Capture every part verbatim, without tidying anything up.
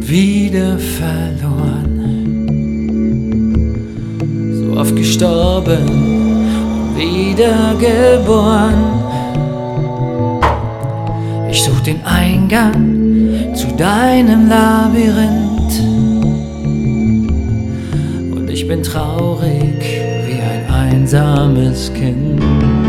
wieder verloren, so oft gestorben und wiedergeboren. Ich such den Eingang zu deinem Labyrinth und ich bin traurig wie ein einsames Kind.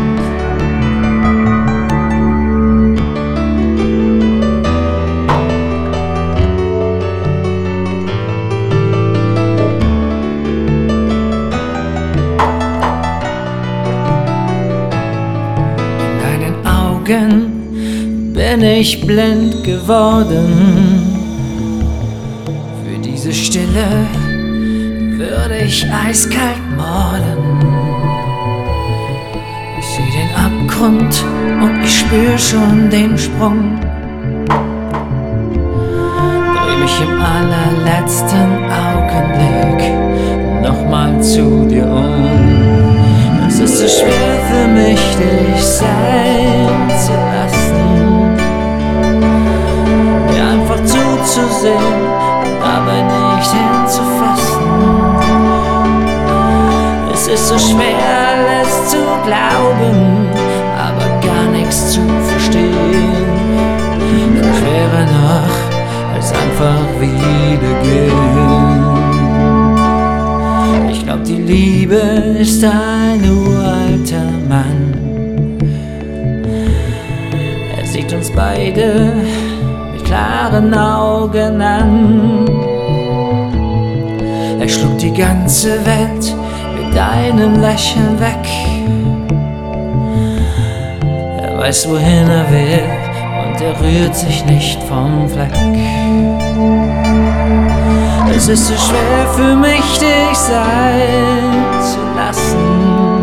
Bin ich blind geworden. Für diese Stille würde ich eiskalt morden. Ich seh den Abgrund und ich spür schon den Sprung. Dreh mich im allerletzten Augenblick nochmal zu dir um. Es ist so schwer für mich, dich sein zu lassen, dir einfach zuzusehen, aber nicht hinzufassen. Es ist so schwer, alles zu glauben, aber gar nichts zu verstehen. Viel schwerer noch, als einfach wieder gehen. Ich glaub, die Liebe ist ein uralter Mann. Er sieht uns beide mit klaren Augen an. Er schluckt die ganze Welt mit deinem Lächeln weg. Er weiß, wohin er will und er rührt sich nicht vom Fleck. Es ist so schwer für mich, dich sein zu lassen,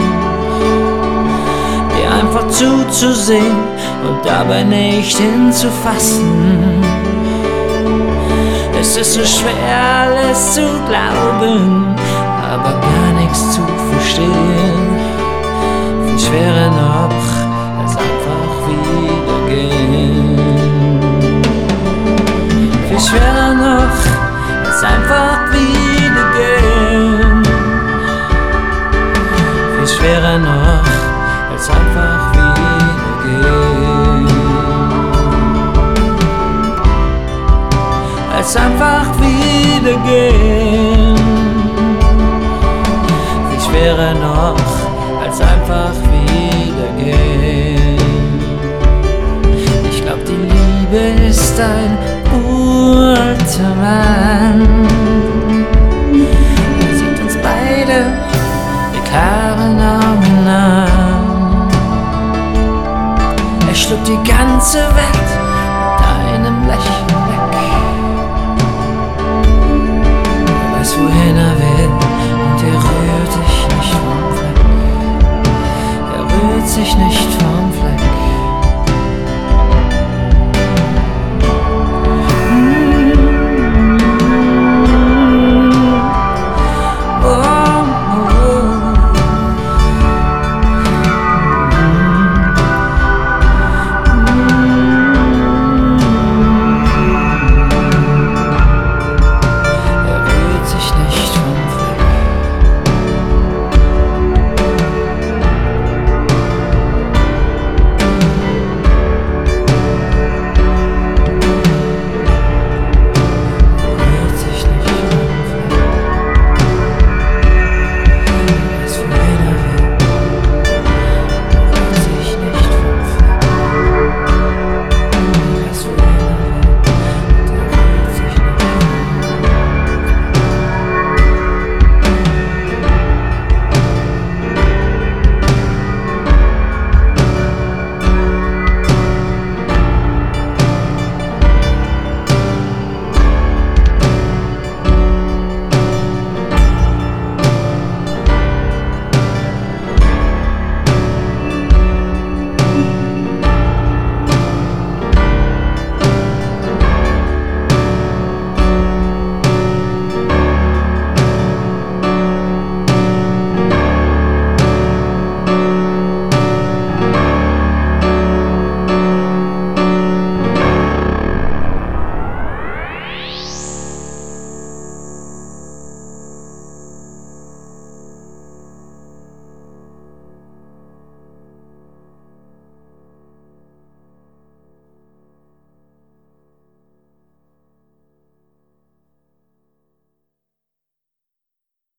dir einfach zuzusehen und dabei nicht hinzufassen. Es ist so schwer, alles zu glauben, aber gar nichts zu verstehen. Viel schwerer noch, als einfach wieder gehen. Viel schwerer noch, als einfach wieder gehen. Viel schwerer noch, als einfach wieder gehen. Als einfach wieder gehen. Viel schwerer noch, als einfach wieder gehen. Ich glaub, die Liebe ist ein uralter Mann. Er sieht uns beide mit klaren Augen an. Er schluckt die ganze Welt mit deinem Lächeln weg. Er weiß, wohin er will und er rührt sich nicht vom Fleck. Er rührt sich nicht